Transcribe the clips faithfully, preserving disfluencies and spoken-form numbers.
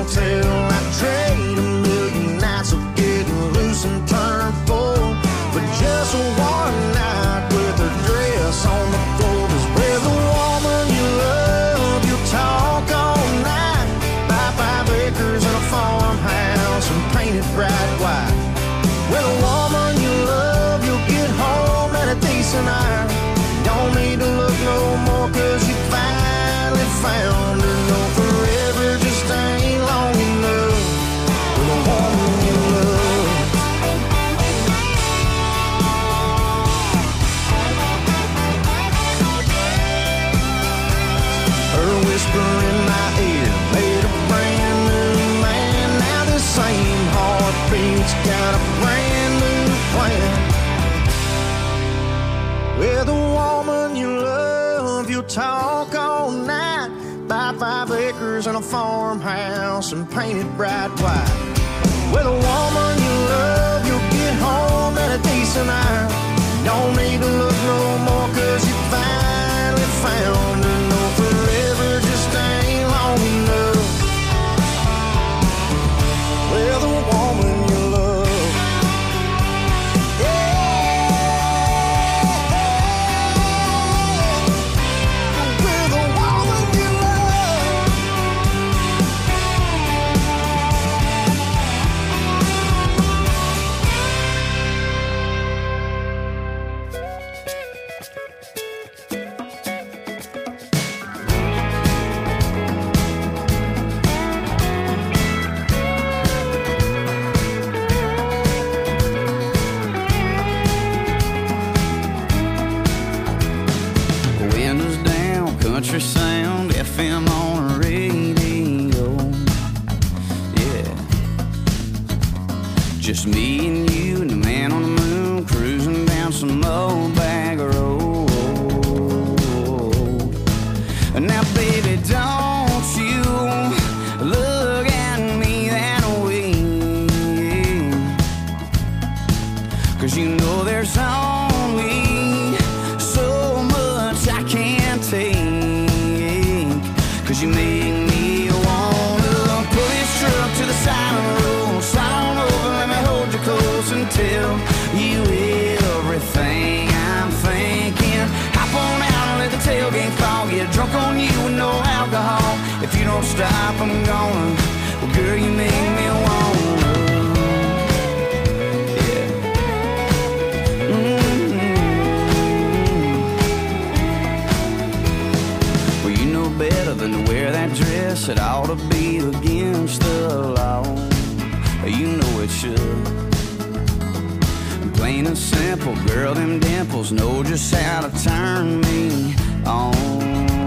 won't tell. I'd trade a million nights of getting loose and turn full for just one night with a dress on the floor. 'Cause with a woman you love, you'll talk all night. Buy five acres and a farmhouse and paint it bright white. With a woman you love, you'll get home at a decent hour. Don't need to look no more 'cause you finally found her. No, forever just ain't long enough with a woman you love. Her whisper in my ear made a brand new man. Now the same heartbeat's got a brand new plan. With a woman you love, you'll talk all night. Buy five acres and a farmhouse and paint it bright white. With a woman you love, you'll get home at a decent hour. Don't need to look no more 'cause you finally found her. No, forever just ain't long enough with a woman you love. Yeah. With a woman you love. Windows down, country sound, F M on the radio. Yeah, just me and you and the man on the moon cruising down some old bag road. Now, baby, don't you look at me that way, 'cause you know there's only so much I can't take. 'Cause you make me wanna pull this truck to the side of the road, slide on over, let me hold you close and tell you everything I'm thinking. Hop on out and let the tailgate fall, get drunk on you with no alcohol. If you don't stop, I'm gonna. Well, girl, you make me wanna. Yeah. Mm-hmm. Well, you know better than to wear that dress. It ought to be against the law. You know it should. Plain and simple, girl, them dimples know just how to turn me on.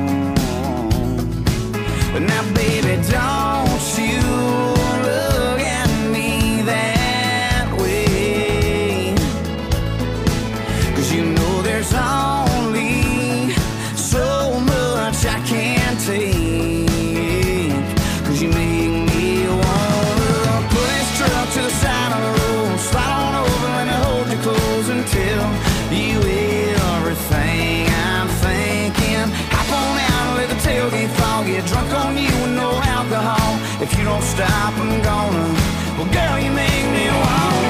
But now, baby, don't you look at me that way, 'cause you know there's only so much I can't take. 'Cause you make me wanna pull this truck to the side of the road, slide on over, let me hold you close and tell you everything I'm thinking. Hop on out and let the tailgate fall, get drunk on you with no alcohol. If you don't stop, I'm gonna. Well, girl, you make me wanna.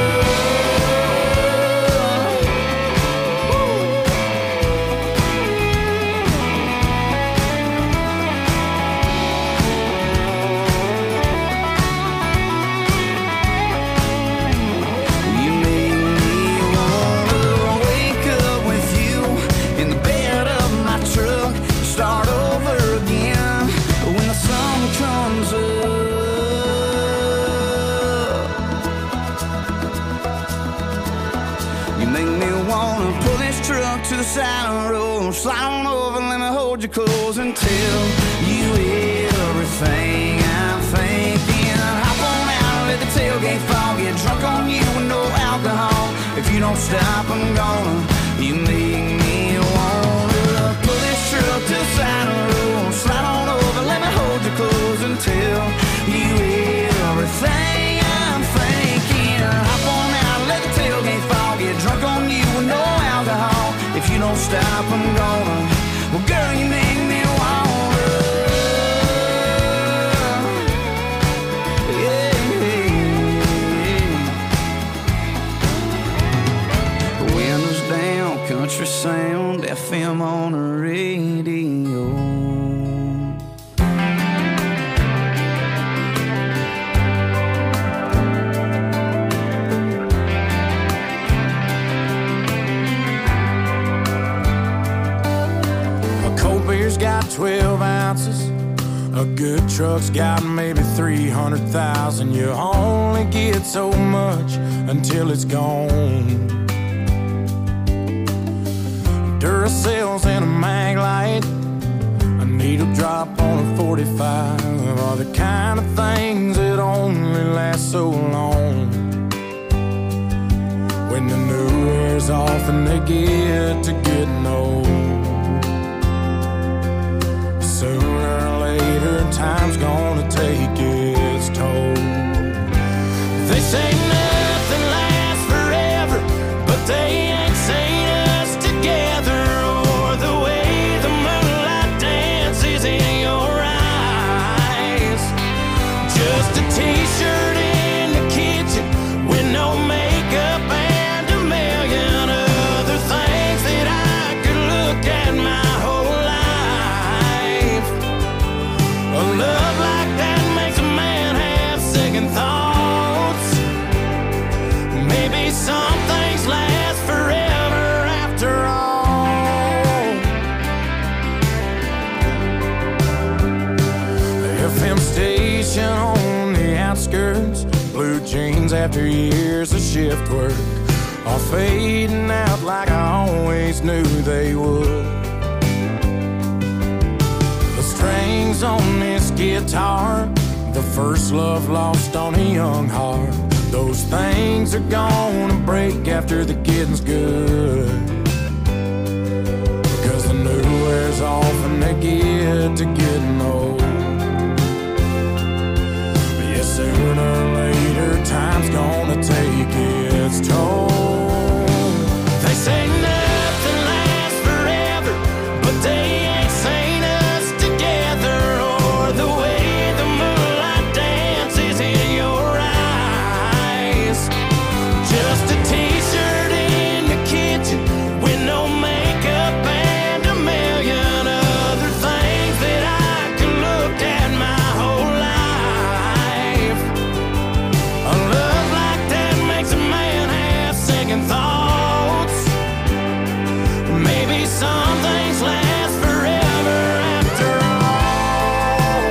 Start over again when the sun comes up. You make me wanna pull this truck to the side of the road, slide on over, let me hold you close and tell you everything I'm thinking. Hop on out and let the tailgate fall, get drunk on you with no alcohol. If you don't stop, I'm gonna. You make me wanna pull this truck to the side of the road, slide on over, let me hold you close and tell you everything I'm thinking. Hop on out, let the tailgate fall, get drunk on you with no alcohol. If you don't stop, I'm gonna. Well, girl, you make me wanna. truck's got maybe three hundred thousand. You only get so much until it's gone. Duracells and a mag light, a needle drop on a forty-five are the kind of things that only last so long. When the new wears off and they get to getting old, sooner or later time's gonna take its toll. They say nothing lasts forever, but they ain't seen us together, or the way the moonlight dances in your eyes. Just a t-shirt in the kitchen with no makeup and a million other things that I could look at my whole life. A love like that makes a man have second thoughts. Maybe some things last forever after all. The F M station on the outskirts, blue jeans after years of shift work, are fading out like I always knew they would. The strings on this guitar, the first love lost on a young heart, those things are gonna break after the getting's good. Because the new wears off and they get to getting old. But yeah, sooner or later time's gonna take its toll. They say nothing lasts forever, but they ain't seen us together, or the way the moonlight dances in your eyes. Just a t-shirt in the kitchen with no makeup and a million other things that I can look at my whole life. A love like that makes a man have second thoughts. Maybe some things last forever after all.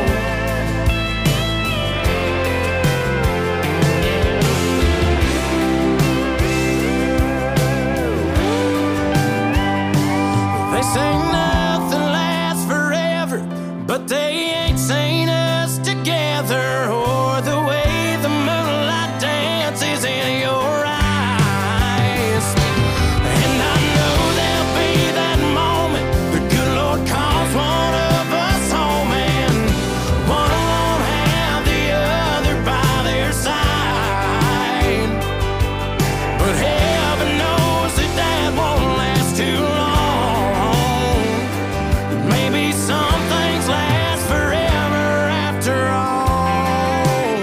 They say nothing lasts forever, but they ain't seen us together, or the way the moonlight dances in your eyes. And I know there'll be that moment the good Lord calls one of us home, and one won't have the other by their side. But heaven knows that that won't last too long. Maybe some things last forever after all.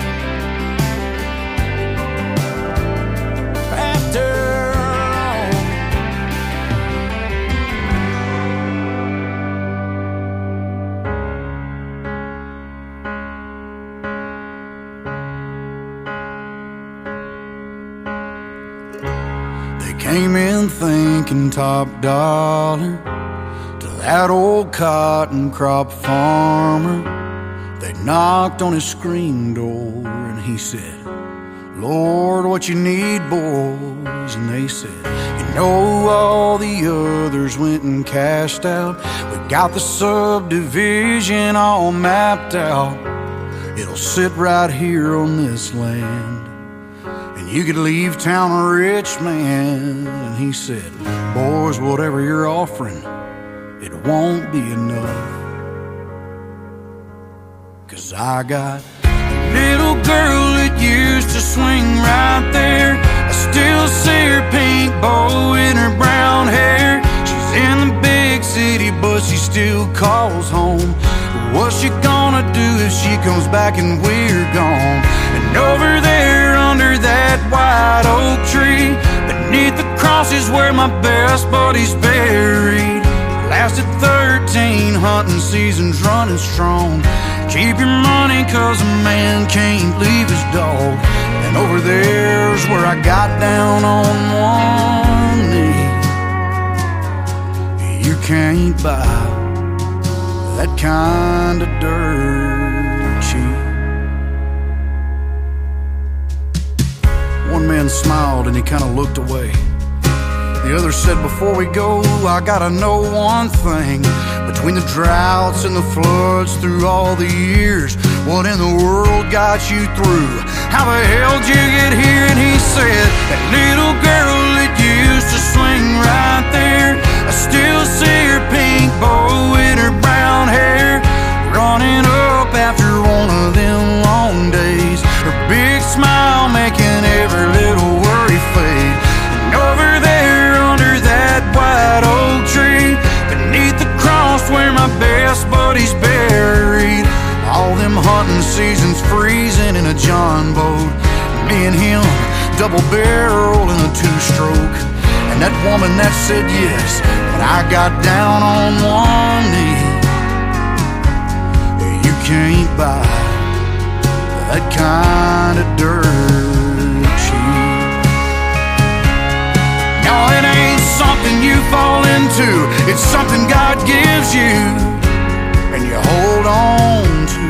After all. They came in thinking top dollar to that old cotton crop farmer. They knocked on his screen door and he said, Lord, what you need, boys? And they said, you know, all the others went and cashed out. We got the subdivision all mapped out. It'll sit right here on this land, and you could leave town a rich man. And he said, boys, whatever you're offering, it won't be enough. Cause I got a little girl that used to swing right there. I still see her pink bow in her brown hair. She's in the big city, but she still calls home. What's she gonna do if she comes back and we're gone? And over there under that white oak tree, beneath the cross is where my best buddy's buried. Lasted thirteen hunting seasons running strong. Keep your money cause a man can't leave his dog. And over there's where I got down on one knee. You can't buy that kind of dirt and he kind of looked away. The other said, before we go, I gotta know one thing. Between the droughts and the floods through all the years, what in the world got you through? How the hell did you get here? And he said, that little girl that used to swing right there, I still see her pink bow in her brown hair, running up after one of them long days, her big smile making every little worry fade. And over there under that white oak tree, beneath the cross where my best buddy's buried, all them hunting seasons freezing in a John boat, me and him double barrel in a two-stroke. And that woman that said yes, but I got down on one knee. You can't buy that kind of dirt cheap. No, it ain't something you fall into, it's something God gives you and you hold on to.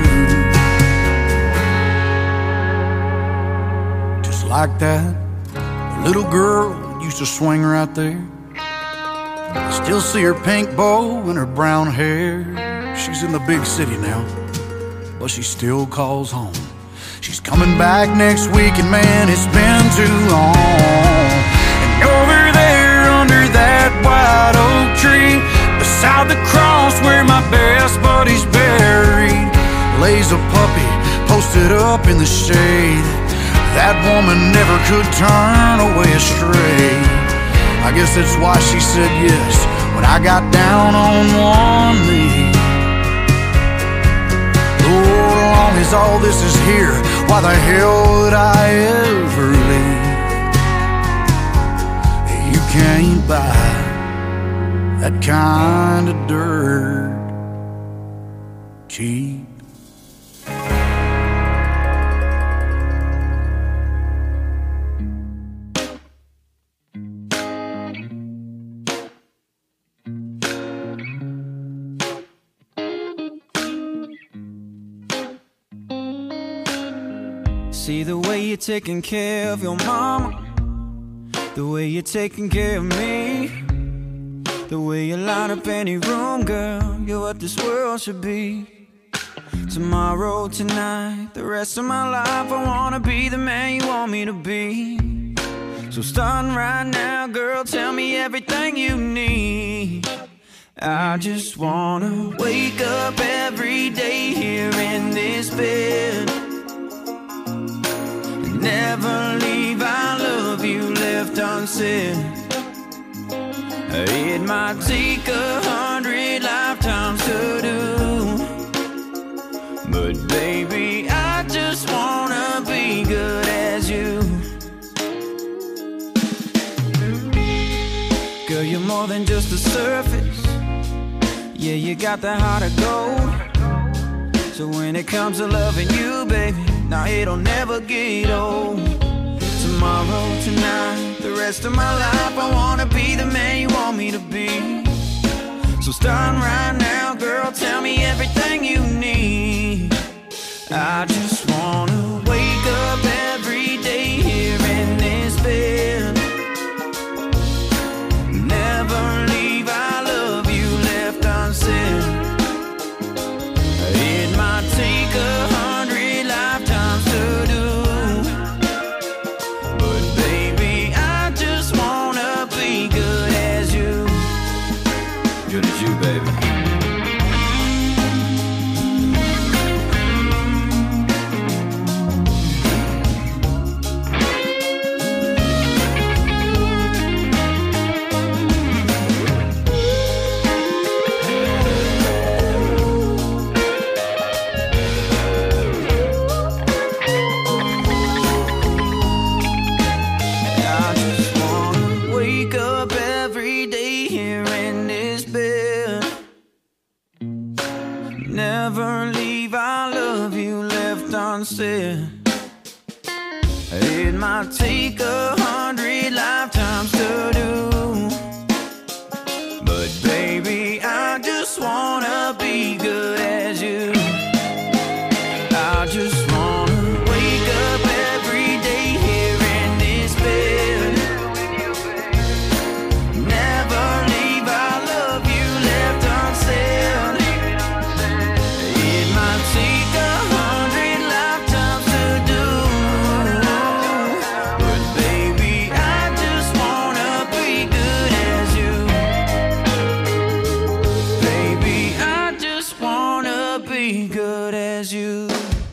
Just like that little girl used to swing right there. I still see her pink bow and her brown hair. She's in the big city now, but she still calls home. She's coming back next week, and man, it's been too long. And over there under that white oak tree, beside the cross where my best buddy's buried, lays a puppy posted up in the shade. That woman never could turn away astray. I guess that's why she said yes when I got down on one knee. Oh, as long as all this is here, why the hell would I ever leave? You can't buy that kind of dirt cheap. See the way you're taking care of your mama, the way you're taking care of me, the way you light up any room, girl, you're what this world should be. Tomorrow, tonight, the rest of my life, I wanna be the man you want me to be. So starting right now, girl, tell me everything you need. I just wanna wake up every day here in this bed, never leave, I love you left unsaid. It might take a hundred lifetimes to do, but baby, I just wanna be good as you. Girl, you're more than just the surface. Yeah, you got the heart of gold. So when it comes to loving you, baby, now it'll never get old. Tomorrow, tonight, the rest of my life, I wanna be the man you want me to be. So starting right now, girl, tell me everything you need. I just wanna wake up every day here in this bed, never leave, I love you left unsaid. It might take a hundred lifetimes to do, but baby, I just wanna be good as you. Good as you, baby. Never leave, I love you left unsaid. It might take a hundred lifetimes to do, but baby, I just wanna be good as you. I just wanna wake up every day here in this bed, as you.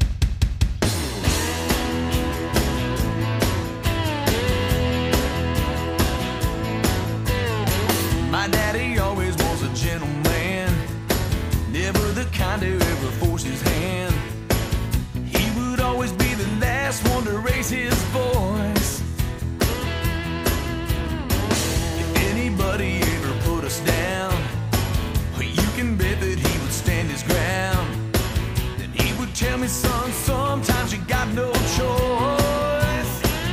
My daddy always was a gentleman, never the kind to ever force his hand. He would always be the last one to raise his voice. If anybody ever put us down, you can bet that he would stand his ground. Then he would tell me, son, sometimes you got no choice.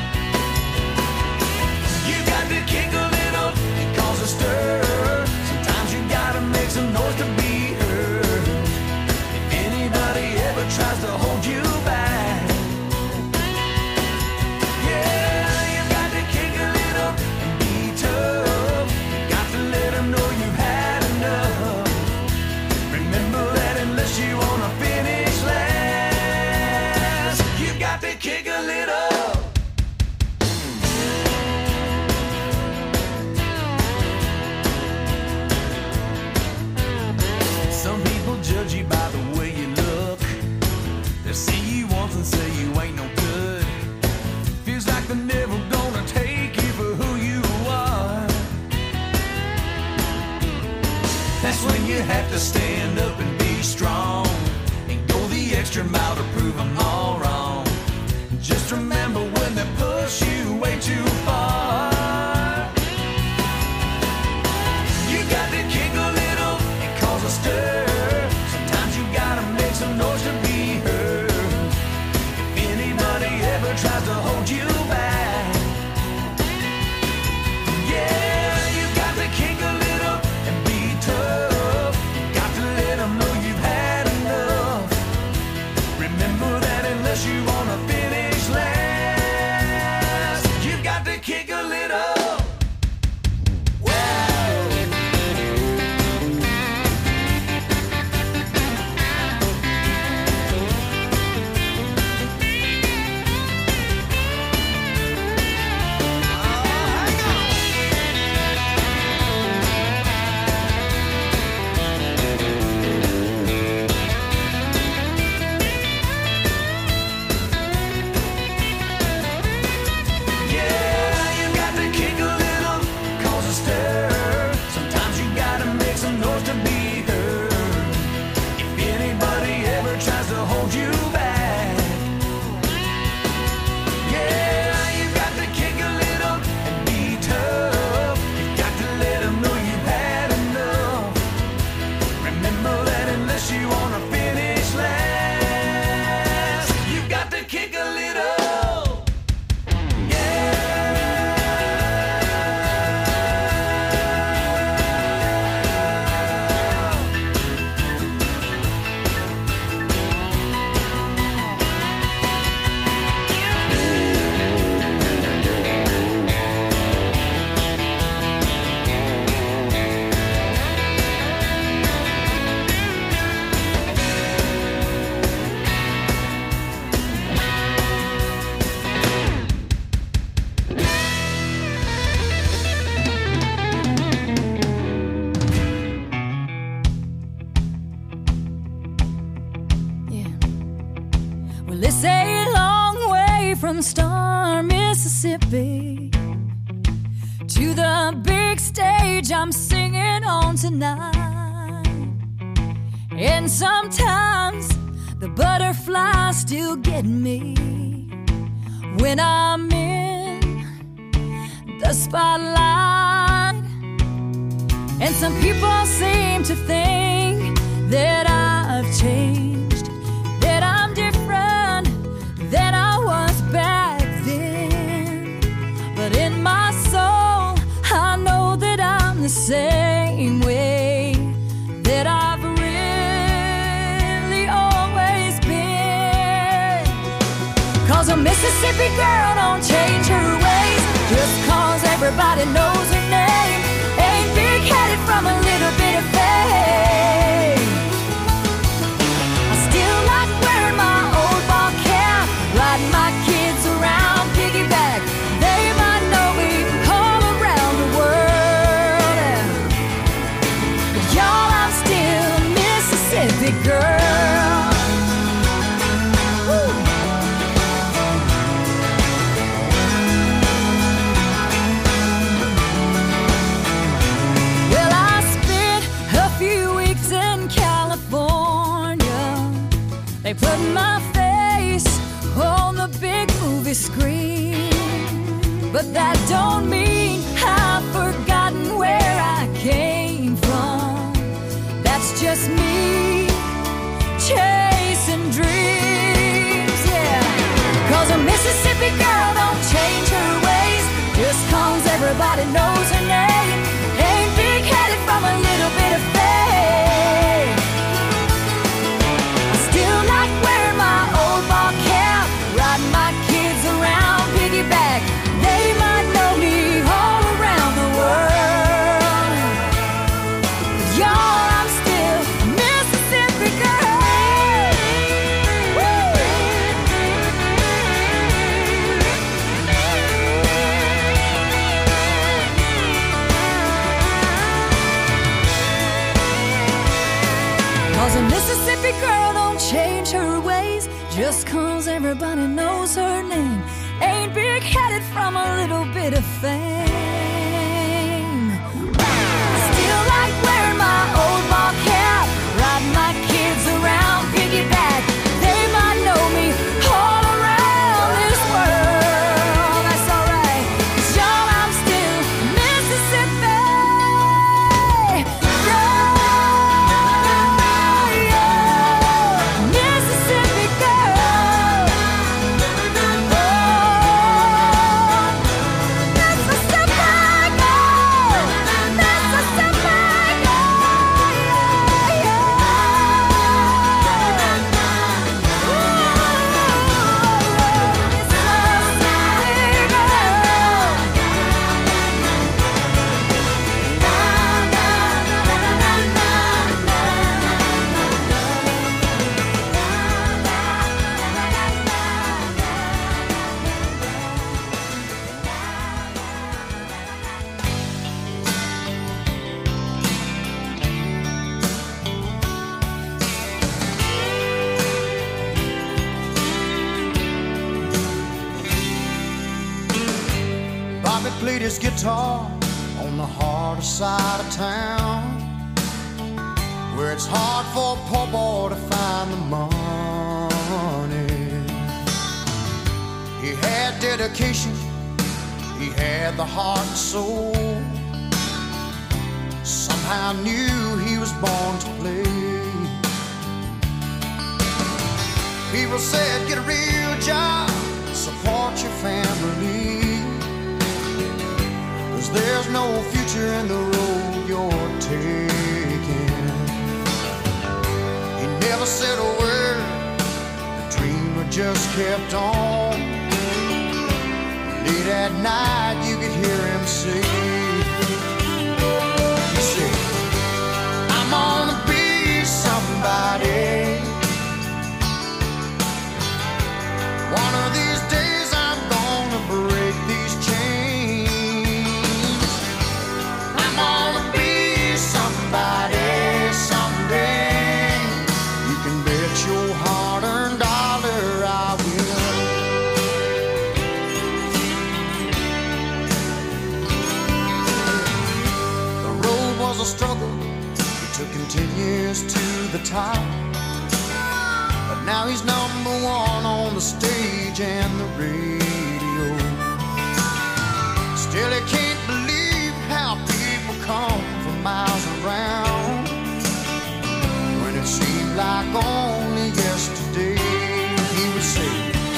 You got to kick a little and cause a stir. Sometimes you gotta make some noise to be heard. If anybody ever tries to hold you back, yeah, you got to kick a little and be tough. You got to let them know you've had enough. Remember that unless you wanna finish last, you got to kick a little. Some people judge you by the way you look. They see you once and say you ain't no good. Feels like they're never gonna take you for who you are. That's when you have to stand up and be strong and go the extra mile to prove them all wrong. Just remember when they push you way too far, you got to kick a little and cause a stir. Sometimes you gotta make some noise to be heard. If anybody ever tries to hold you back, yeah, you got to kick a little and be tough. Got to let them know you've had enough. Remember that unless you wanna finish last, you've got to kick a little. From Star, Mississippi to the big stage I'm singing on tonight. And sometimes the butterflies still get me when I'm in the spotlight. And some people seem to think that I've changed, that I'm different than I was back then. But in my soul, I know that I'm the same way that I've really always been. Cause a Mississippi girl don't change her ways just cause everybody knows her name. Ain't big-headed from a little bit of fame. I still like wearing my old ball cap, riding my kids around piggyback. They might know we've come around the world, but y'all, I'm still a Mississippi girl. my face on the big movie screen. But that don't mean I've forgotten where I came from. That's just me chasing dreams, yeah. Cause a Mississippi girl don't change her ways just cause everybody knows her name. Ain't big-headed from a little bit of fame. I still like wearing my old ball cap, riding my kids around piggyback. They might know me all around the world. But y'all, I'm still a Mississippi girl. Woo! Cause a Mississippi girl don't change her ways just cause everybody knows her name. Ain't big-headed from a little bit of fame. I still like wearing my old ball cap, riding my kids around piggyback. They might know me all around this world. That's alright, 'cause y'all, I'm still Mississippi girl, yeah. Mississippi girl. Oh, Mississippi girl, Mississippi girl, yeah, Bobby played his guitar on the harder side of town, where it's hard for a poor boy to find the money. He had dedication, he had the heart and soul. Somehow knew he was born to play. People said, get a real job, support your family, 'cause there's no future in the road you're taking. He never said a word, the dreamer just kept on. Late at night you could hear him say, he said, I'm gonna be somebody. One of these days I'm gonna break these chains. I'm gonna be somebody someday. You can bet your hard-earned dollar I will. The road was a struggle, it took him ten years to the top. But now he's number one on the stage and the radio. Still he can't believe how people come from miles around, when it seemed like only yesterday he would say,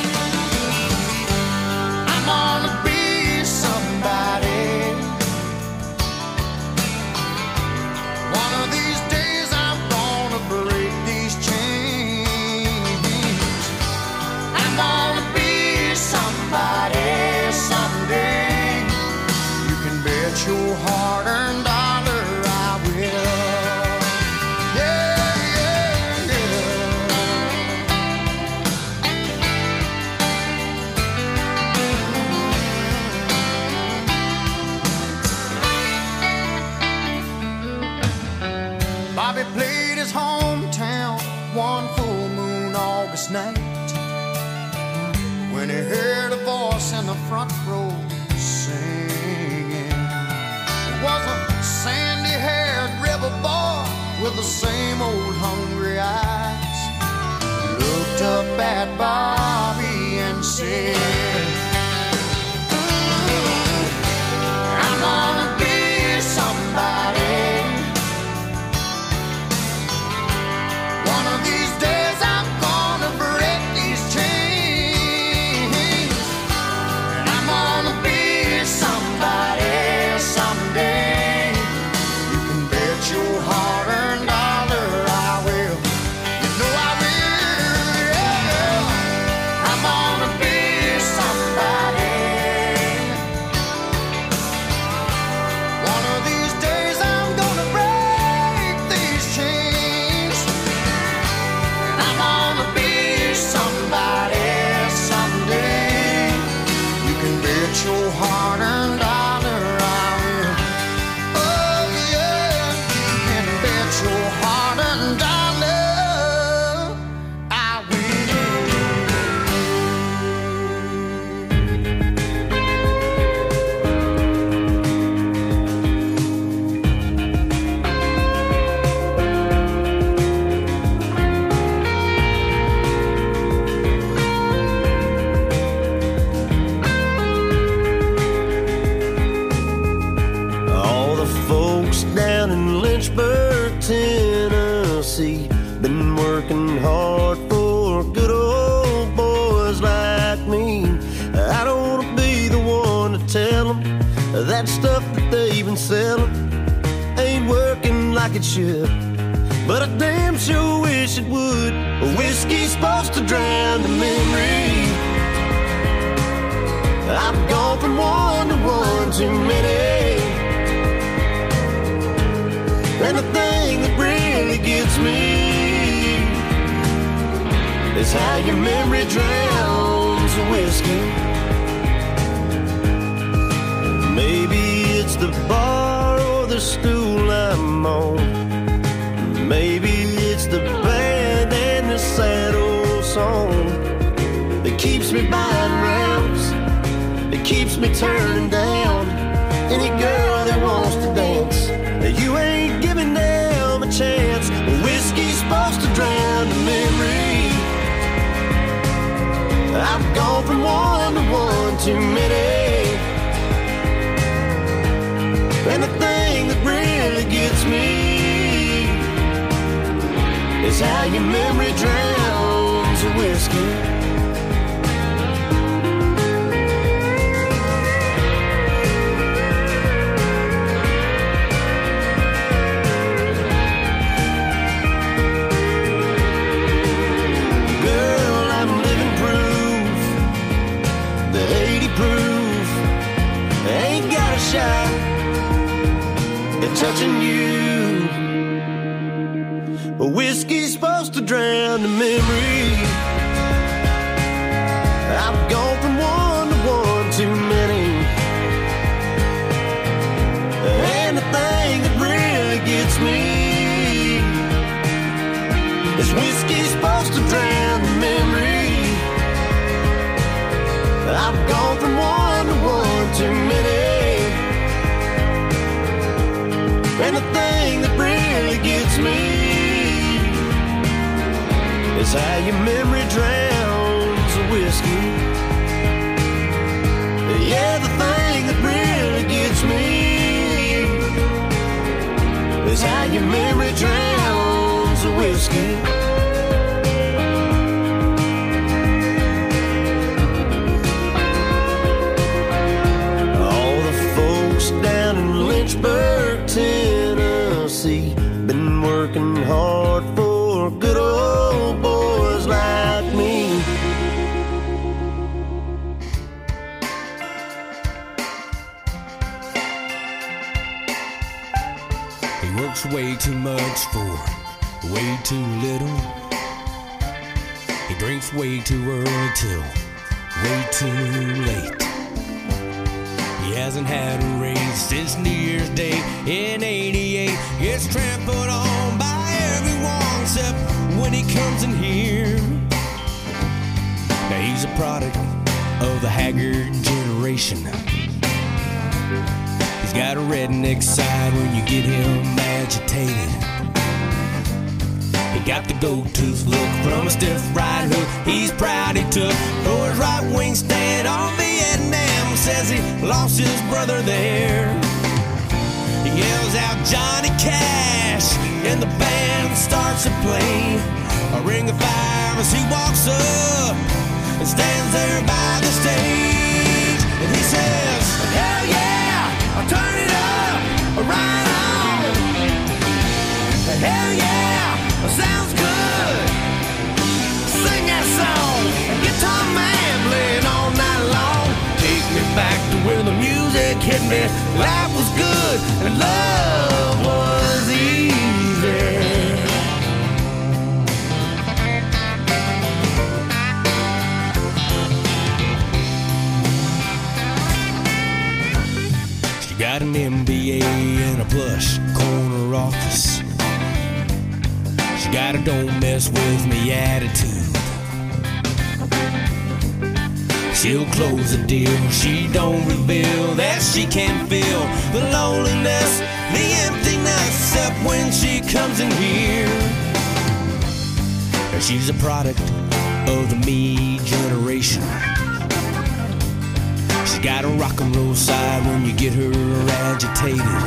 I'm gonna be somebody. One of these days I'm gonna break these chains. I'm gonna be somebody someday. You can bet your hard-earned dollar I will. Yeah, yeah, yeah. Bobby played his hometown one full moon August night, when he heard a voice in the front row singing. It was a sandy-haired river boy with the same old hungry eyes. Looked looked up at Bobby and said, I'm gonna be somebody. One of these days I'm gonna break these chains, and I'm gonna be somebody someday. You can bet your hard-earned dollar I will. You know I will, yeah. I'm gonna be somebody. One of these days I'm gonna break these chains, and I'm gonna be somebody someday. You can bet your hard-earned dollar I will. Oh yeah, you can bet your hard-earned dollar I will. All the folks down in Lynchburg, Tennessee, been working hard for good old boys like me. I don't wanna be the one to tell them that stuff that they've been selling ain't working like it should, but I damn sure wish it would. Whiskey's supposed to drown the memory. I've gone from one to one too many, and the thing that really gets me is how your memory drowns the whiskey. Maybe it's the bar or the stool I'm on. Maybe it's the band and the sad old song that keeps me buying rounds, that keeps me turning down any girl that wants to dance. You ain't giving them a chance. Whiskey's supposed to drown the memory. I've gone from one to one too many, and the thing that really gets me is how your memory drowns the whiskey. Shot at touching you. Whiskey's supposed to drown the memory. I've gone from one to one too many, and the thing that really gets me is whiskey's supposed to drown the memory. I've gone from one to one too many, and the thing that really gets me is how your memory drowns the whiskey. Yeah, the thing that really gets me is how your memory drowns the whiskey. All the folks down in Lynchburg, Tennessee, been working hard for good old boys like me. He works way too much for way too little. He drinks way too early till way too late. He hasn't had a raise since New Year's Day in eighty-eight. Gets trampled on by everyone except when he comes in here. Now he's a product of the haggard generation. He's got a redneck side when you get him agitated. He got the gold-tooth look from a stiff right hook he's proud he took. Oh, his right wing stand on Vietnam, says he lost his brother there. He yells out Johnny Cash, and the band starts to play a Ring of Fire as he walks up and stands there by the stage. And he says, hell yeah, I'll turn it up, right on. Hell yeah, sounds good. Sing that song, guitar man playing all night long. Take me back to where the music hit me. Life was good and love was easy. She got an M B A and a plush corner office. She got a don't mess with me attitude. She'll close the deal, she don't reveal that she can feel the loneliness, the emptiness, except when she comes in here. She's a product of the me generation. She's got a rock and roll side when you get her agitated.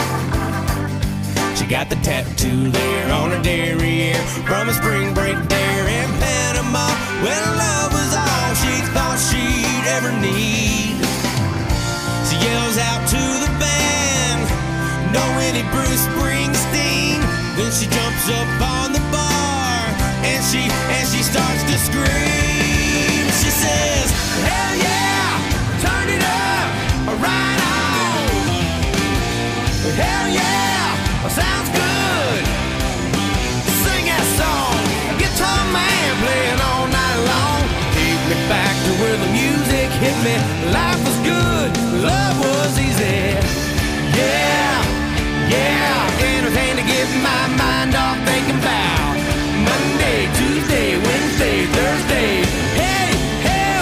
She got the tattoo there on her derriere from a spring break there in Panama, when love was all she thought she'd ever need. She yells out to the band, "No any Bruce Springsteen." Then she jumps up on the bar and she and she starts to scream. She says, hell yeah, turn it up, right on. Hell yeah, sounds good. Sing that song, guitar man playing all night long. Take me back to where the music hit me. Life was good, love was easy. Yeah, yeah, anything to get my mind off thinking about Monday, Tuesday, Wednesday, Thursday. Hey, hell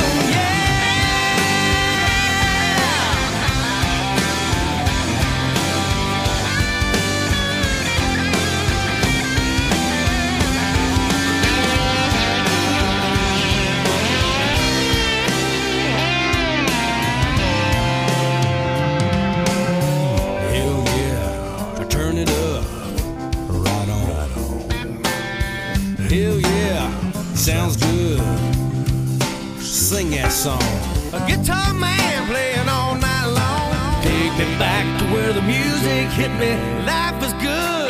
sounds good. Sing that song. A guitar man playing all night long. Take me back to where the music hit me. Life is good.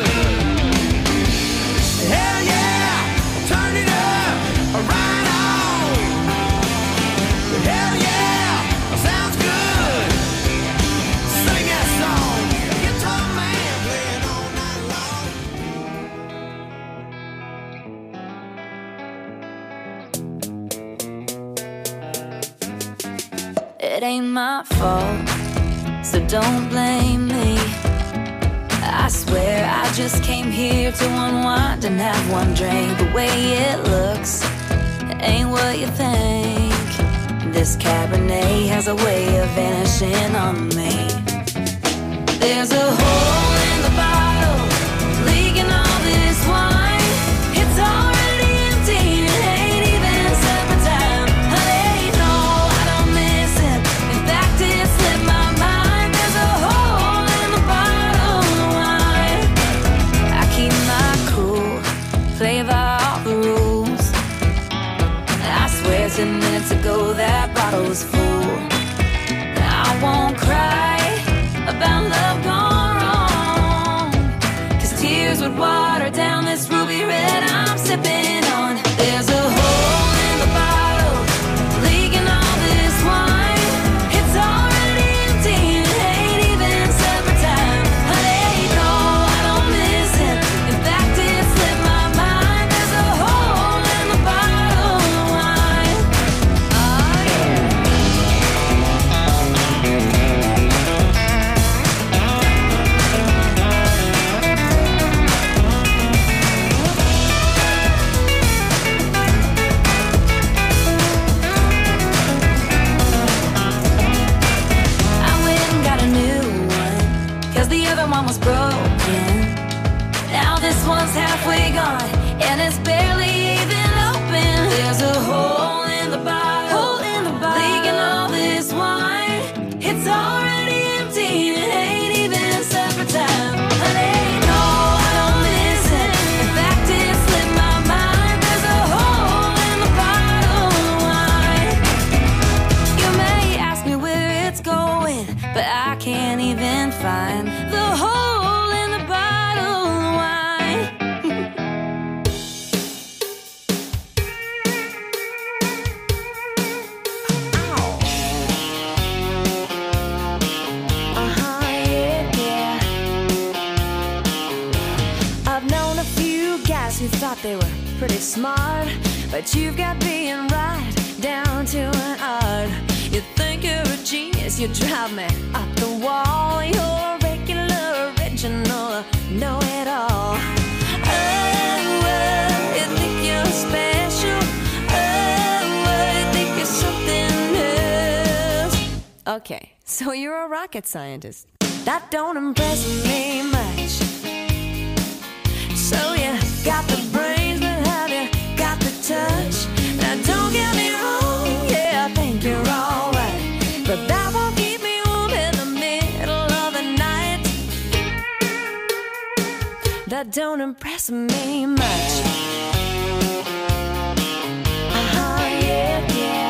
Hell yeah, turn it up, right on. Hell yeah, sounds good. Sing that song. Guitar man playing all night long. It ain't my fault, so don't blame me. I swear I just came here to unwind and have one drink. The way it looks ain't what you think. This Cabernet has a way of vanishing on me. There's a hole in the bottle, leaking all this wine. It's already empty, it ain't even supper time. Honey, no, I don't miss it. In fact, it slipped my mind. There's a hole in the bottle of wine. I keep my cool, play by all the rules. I swear ten minutes ago that bottle was full. I won't cry about love gone wrong, 'cause tears would water down this ruby red I'm sipping on. There's a hole in the bottle, leaking all this wine. It's already empty, it ain't even supper time. Honey, no, I don't miss it. In fact, it slipped my mind. There's a hole in the bottle of wine. Oh yeah. smart, but you've got being right down to an art. You think you're a genius, you drive me up the wall. You're a regular, original, know-it-all. Oh, oh, you think you're special. Oh, oh, you think you're something else. Okay, so you're a rocket scientist. That don't impress me much. So you got the brains, but have you got the touch? Now don't get me wrong, yeah, I think you're alright, but that won't keep me warm in the middle of the night. That don't impress me much. Uh-huh, yeah, yeah.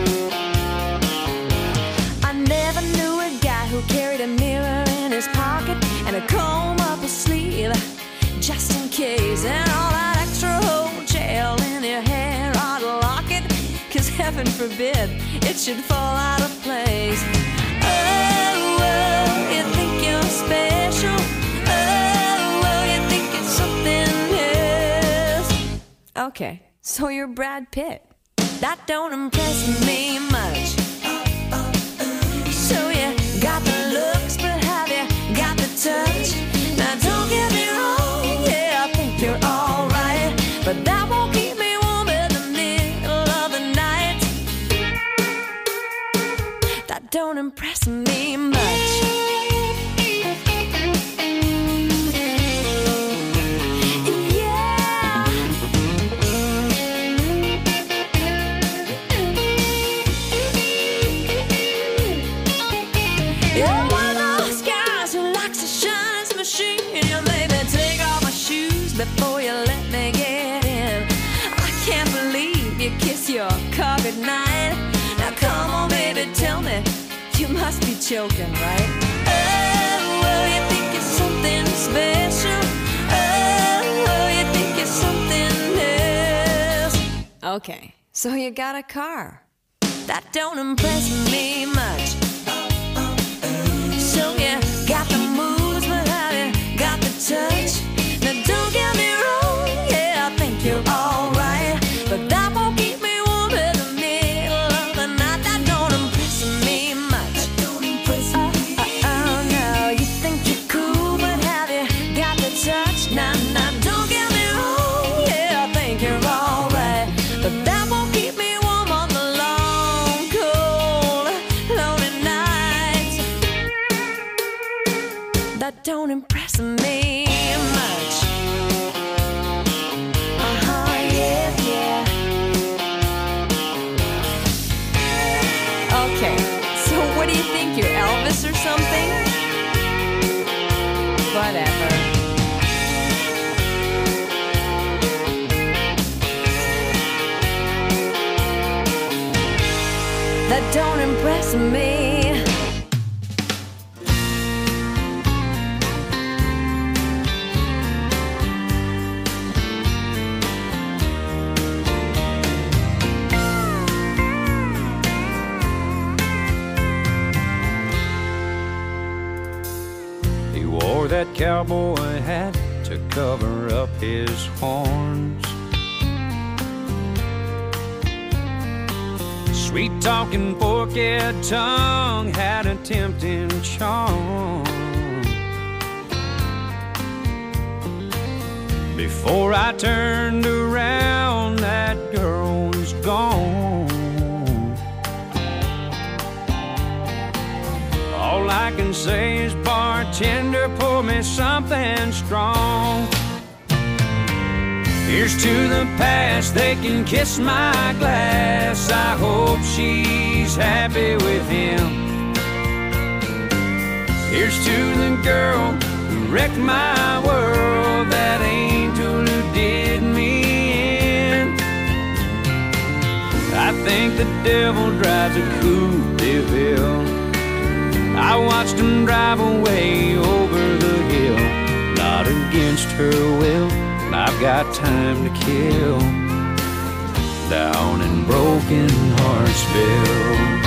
I never knew a guy who carried a mirror in his pocket and a comb up his sleeve, just in case, and all that extra whole gel in your hair ought to lock it, cause heaven forbid it should fall out of place. Oh, oh, you think you're special. Oh, oh, you think it's something else. Okay, so you're Brad Pitt. That don't impress me much. So you got the looks, but have you got the touch? Now don't get me wrong, yeah, I think you're alright, but that won't keep me warm in the middle of the night. That don't impress me much. You're one of those guys who likes to shine some machine. You made me take off my shoes before you let me get in. I can't believe you kiss your car goodnight. Now come on, baby, tell me, you must be joking, right? Oh, oh, you think it's something special. Oh, oh, you think it's something else. Okay, so you got a car. That don't impress me much. So you got the moves, but have you got the touch? Now don't get me wrong, yeah, I think you're alright, but that won't keep me warm in the middle of the night. That don't impress me much. That don't impress me. Oh, oh, oh, no, you think you're cool, but have you got the touch? Now, now, don't get me wrong, yeah, I think you're alright, but that won't keep me warm on the long, cold, lonely nights. That don't impress me much. Uh-huh, yeah, yeah. Okay, so what do you think, you're Elvis or something? Whatever. That don't impress me. He wore that cowboy hat to cover up his horns. Sweet-talking forked tongue had a tempting charm. Before I turned around, that girl was gone. All I can say is, bartender, pour me something strong. Here's to the past, they can kiss my glass. I hope she's happy with him. Here's to the girl who wrecked my world, that angel who did me in. I think the devil drives a Coupe de Ville. I watched him drive away over the hill, not against her will. I've got time to kill down in Broken Heartsville.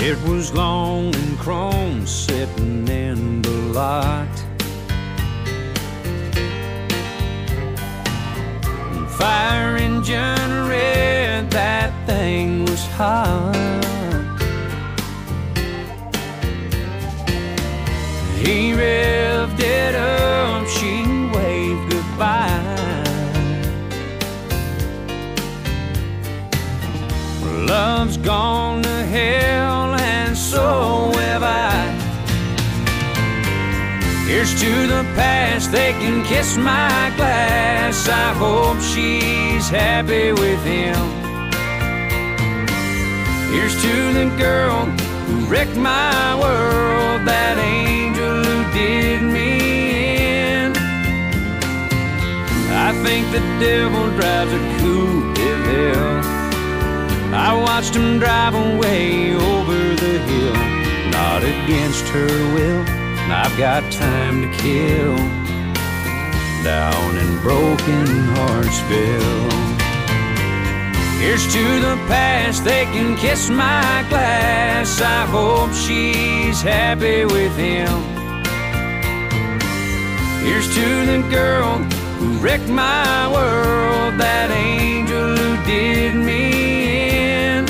It was long and chrome sitting in the lot. Fire engine red, that thing was hot. He revved it up, she waved goodbye. Love's gone to hell and so have I. Here's to the past, they can kiss my glass. I hope she's happy with him. Here's to the girl who wrecked my world, that angel who did me in. I think the devil drives a coupe de ville. I watched him drive away over the hill, not against her will. I've got time to kill down in Broken Heartsville. Here's to the past, they can kiss my glass. I hope she's happy with him. Here's to the girl who wrecked my world, that angel who did me in.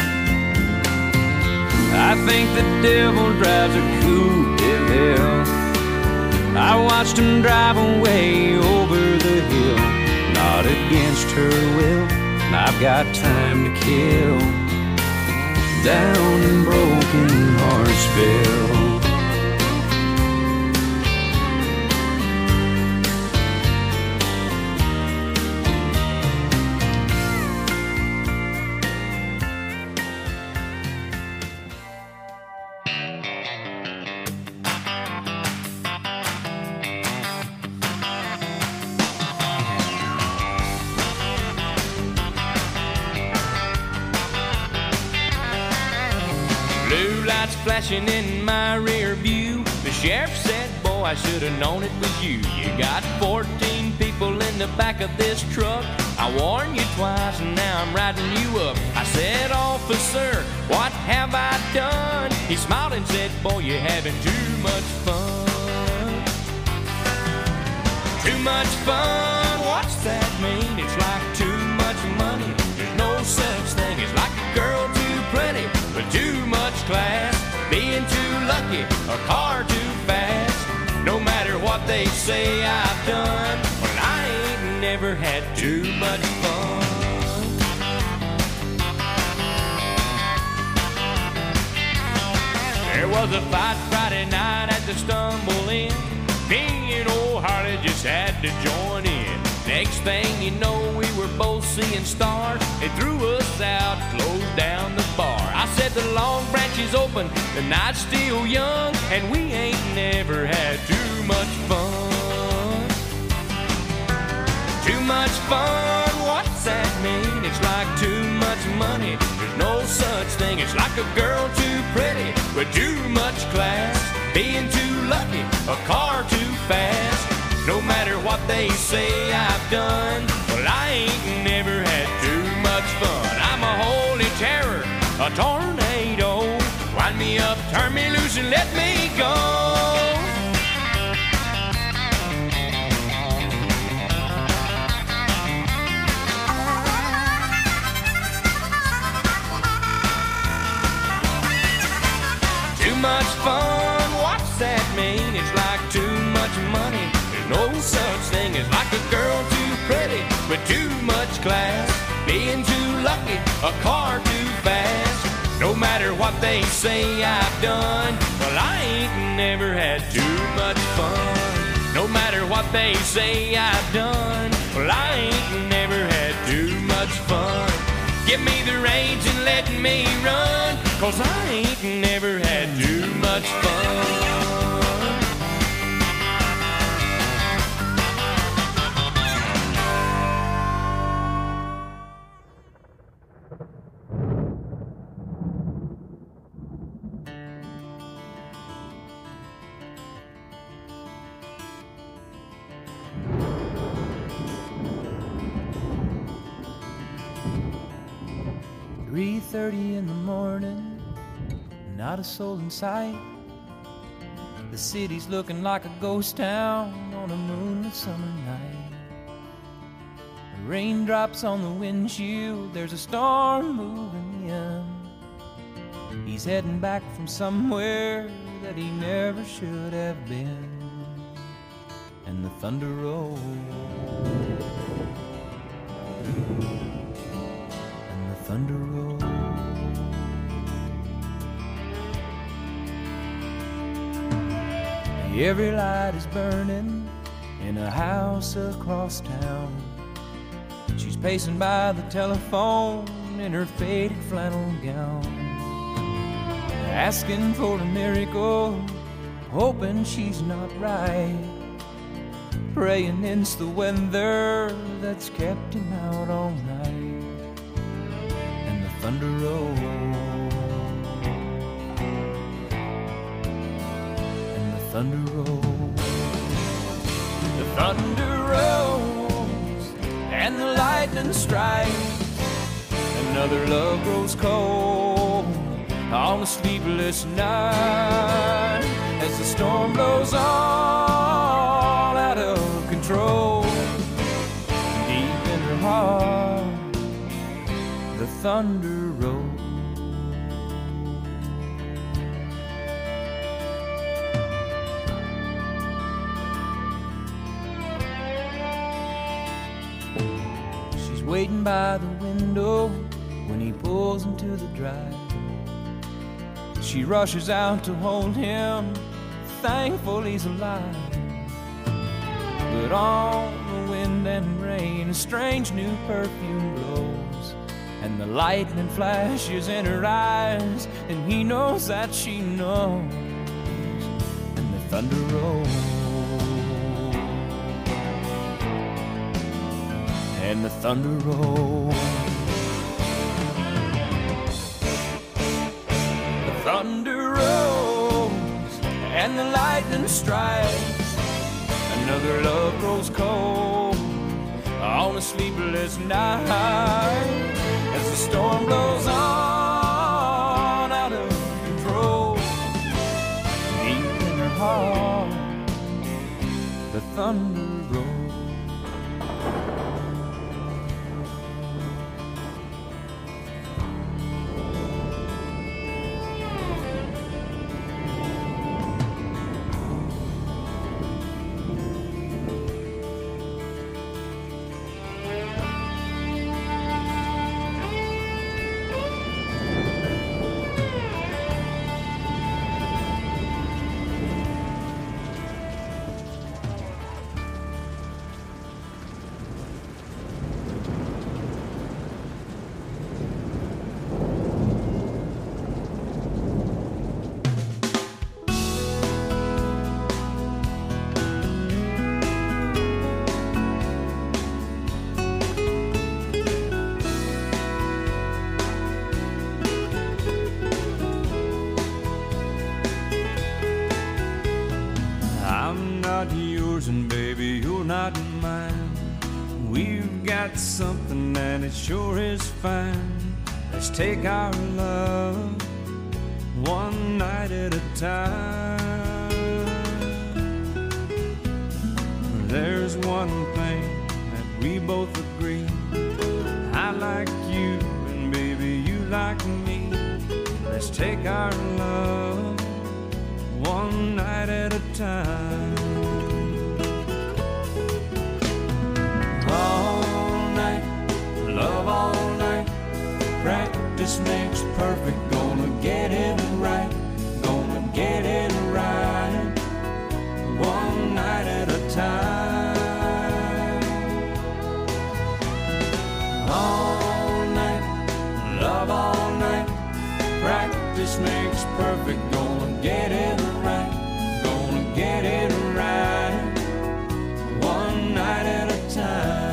I think the devil drives a coupe de ville. I watched him drive away over the hill, not against her will. I've got time to kill down in Broken Heartsville. Flashing in my rear view, the sheriff said, boy, I should have known it was you. You got fourteen people in the back of this truck. I warned you twice and now I'm riding you up. I said, officer, what have I done? He smiled and said, boy, you're having too much fun. Too much fun, what's that mean? It's like too much money. There's no such thing as like a girl too pretty with too much class. Being too lucky, a car too fast. No matter what they say I've done, well, I ain't never had too much fun. There was a fight Friday night at the Stumble Inn. Me and old Harley just had to join in. Next thing you know, we were both seeing stars. They threw us out, closed down the bar. I said the Long Branch is open, the night's still young, and we ain't never had too much fun. Too much fun, what's that mean? It's like too much money. There's no such thing. It's like a girl too pretty with too much class. Being too lucky, a car too fast. No matter what they say I've done, well, I ain't never had too much fun. I'm a holy terror, a tornado. Wind me up, turn me loose, and let me go. Too much fun, what's that mean? It's like too much money. No such thing as like a girl too pretty with too much class. Being too lucky, a car too fast. No matter what they say I've done, well, I ain't never had too much fun. No matter what they say I've done, well, I ain't never had too much fun. Give me the reins and let me run, 'cause I ain't never had too much fun. three thirty in the morning, not a soul in sight. The city's looking like a ghost town on a moonlit summer night. The raindrops on the windshield, there's a storm moving in. He's heading back from somewhere that he never should have been. And the thunder rolls, and the thunder rolls. Every light is burning in a house across town. She's pacing by the telephone in her faded flannel gown, asking for a miracle, hoping she's not right, praying it's the weather that's kept him out all night. And the thunder rolls, and the thunder rolls, the thunder rolls, and the lightning strikes. Another love grows cold on a sleepless night as the storm blows all out of control. Deep in her heart, the thunder rolls. She's waiting by the window when he pulls into the drive. She rushes out to hold him, thankful he's alive. But on the wind and rain, a strange new perfume blows, and the lightning flashes in her eyes, and he knows that she knows. And the thunder rolls, and the thunder rolls. Thunder rolls and the lightning strikes. Another love grows cold on a sleepless night as the storm blows on out of control. Deep in her heart, the thunder rolls. And baby, you're not mine. We've got something and it sure is fine. Let's take our love one night at a time. There's one thing that we both agree. I like you and baby, you like me. Let's take our love one night at a time. All night, love all night. Practice makes perfect. Gonna get it right. Gonna get it right. One night at a time. All night, love all night. Practice makes perfect. Gonna get it right. Gonna get it right. One night at a time.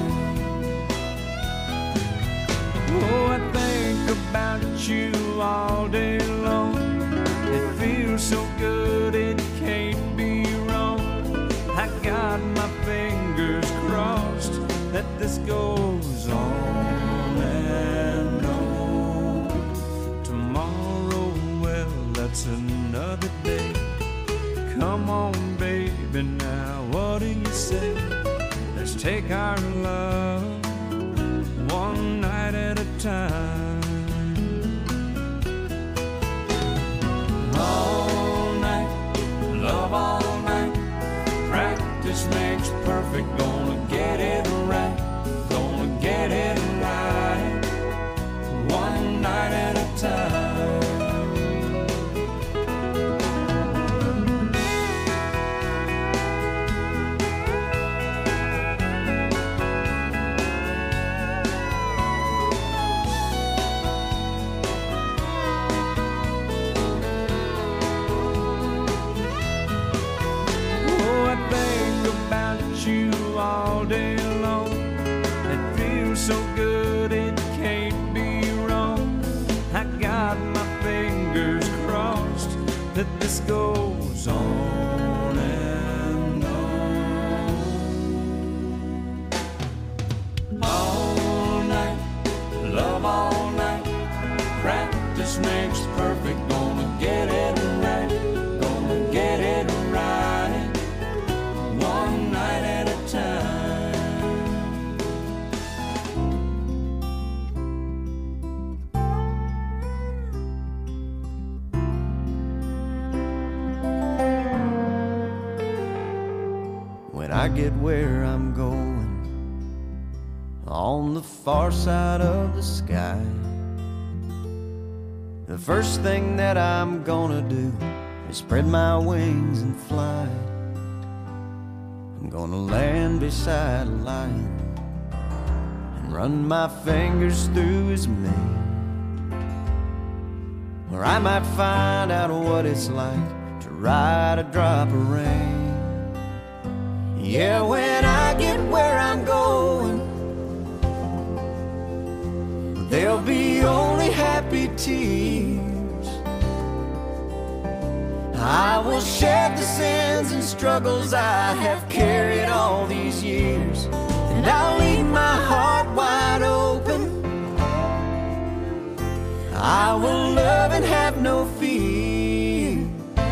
Oh, I think about you all day long. It feels so good, it can't be wrong. I got my fingers crossed that this goes on and on. Tomorrow, well, on, baby, now what do you say? Let's take our love one night at a time. All night, love all night. Practice makes perfect. Gonna get it right. Gonna get it right. One night at a time. All day long, it feels so good it can't be wrong. I got my fingers crossed that this goes on and on. All night, love all night. Practice makes perfect. Gonna get it right. Gonna get it right. One night at a time. When I get where I'm going, on the far side of the sky, the first thing that I'm gonna do is spread my wings and fly. I'm gonna land beside a lion and run my fingers through his mane, or I might find out what it's like to ride a drop of rain. Yeah, when I get where I'm going, there'll be only happy tears. I will shed the sins and struggles I have carried all these years, and I'll leave my heart wide open. I will love and have no fear.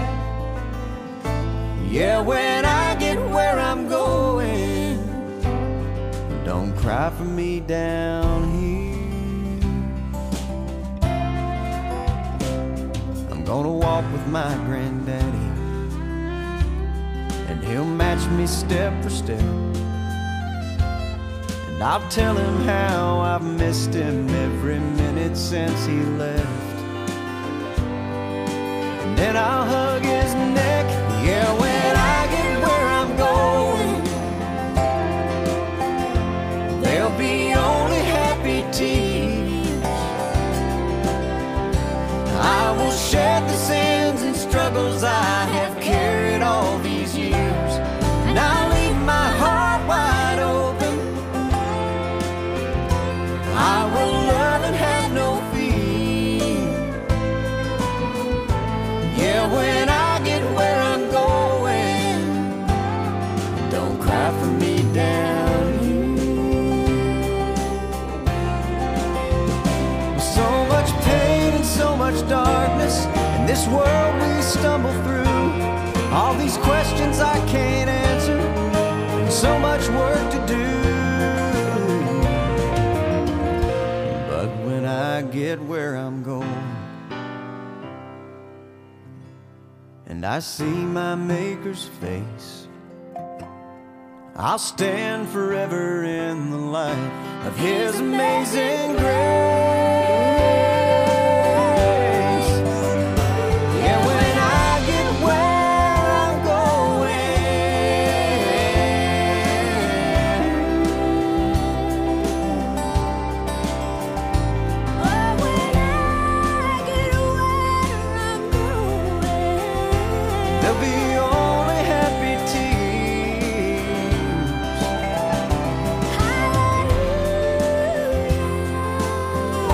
Yeah, when I get where I'm going, don't cry for me down here. I'm gonna walk with my granddaddy, and he'll match me step for step, and I'll tell him how I've missed him every minute since he left. And then I'll hug his neck. Yeah, when I get where I'm going, there'll be only happy tears. I will shed the sins and struggles I have carried all these years, and I'll leave my heart wide open. I will love and have no fear. Yeah, when I get where I'm going, don't cry for me down here. So much pain and so much darkness in this world we stumble through. All these questions I can't answer, and so much work to do. But when I get where I'm going, and I see my Maker's face, I'll stand forever in the light of His amazing grace. Yeah, when I get where I'm Oh, when I get where I'm going, there'll be only happy tears.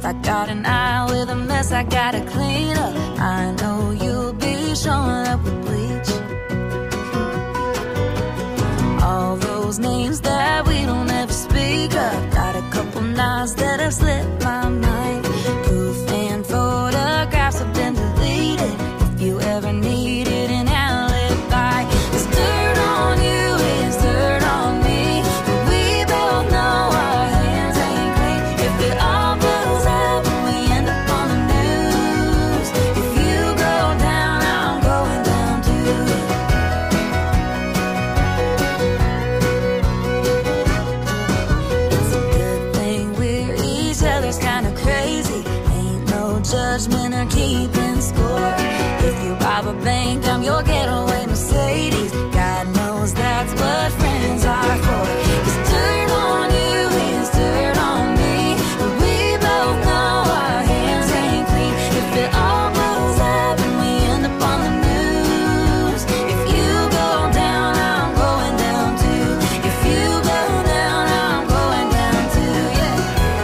I got an eye with a mess I gotta clean up. I know you'll be showing up with bleach. All those names that we don't ever speak of. Got a couple knives that have slipped my mind. Proof and photographs have been deleted. If you ever needed an alibi, there's dirt on you, it's dirt on me. But we both know our hands ain't clean. If it all blows up and we end up on the news, if you go down, I'm going down too. It's a good thing we're each other's kind of crazy. Ain't no judgment or keeping score. If you rob a bank, I'm your getaway Mercedes. God knows that's what friends are for. It's dirt on you, it's dirt on me. But we both know our hands ain't clean. If it all blows up and we end up on the news, if you go down, I'm going down too. If you go down, I'm going down too, yeah.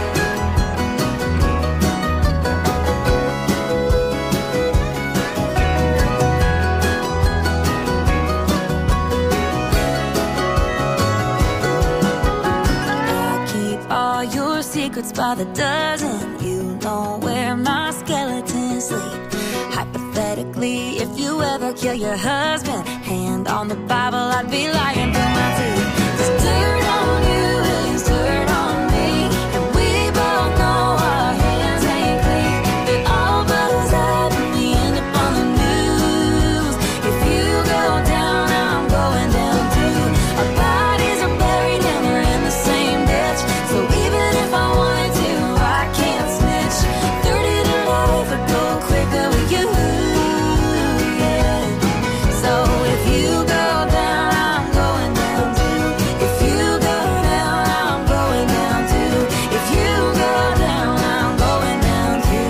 I keep all your secrets by the dozen. You know where my skeletons sleep. Hypothetically, if you ever kill your husband, hand on the Bible, I'd be lying through my teeth. There's dirt on you, it's dirt on me. And we both know our hands ain't clean. If it all blows up and we end up on the news, if you go down, I'm going down too. Our bodies are buried and we're in the same ditch. So even if I wanted to, I can't snitch. thirty to life would go quicker with you, yeah. So if you go down, I'm going down too. If you go down, I'm going down too. If you go down, I'm going down too.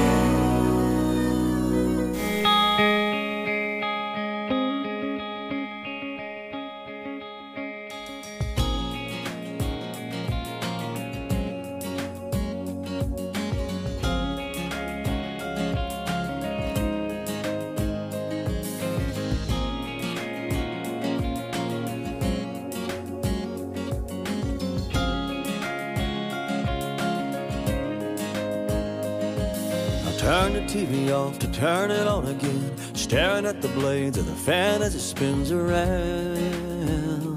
I turn the T V off to turn it on again, staring at the blades of the fan as it spins around.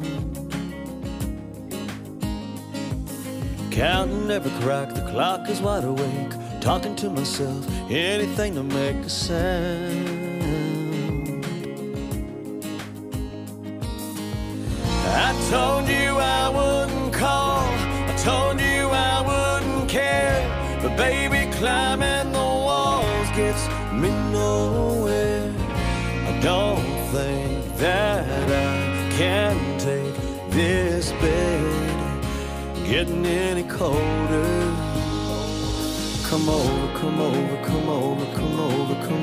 Counting every crack, the clock is wide awake, talking to myself, anything to make a sound. I told you I wouldn't call, I told you I wouldn't care, but baby, climbing the walls gets me nowhere. I don't think that I can take this bed getting any colder. Come over, come over, come over.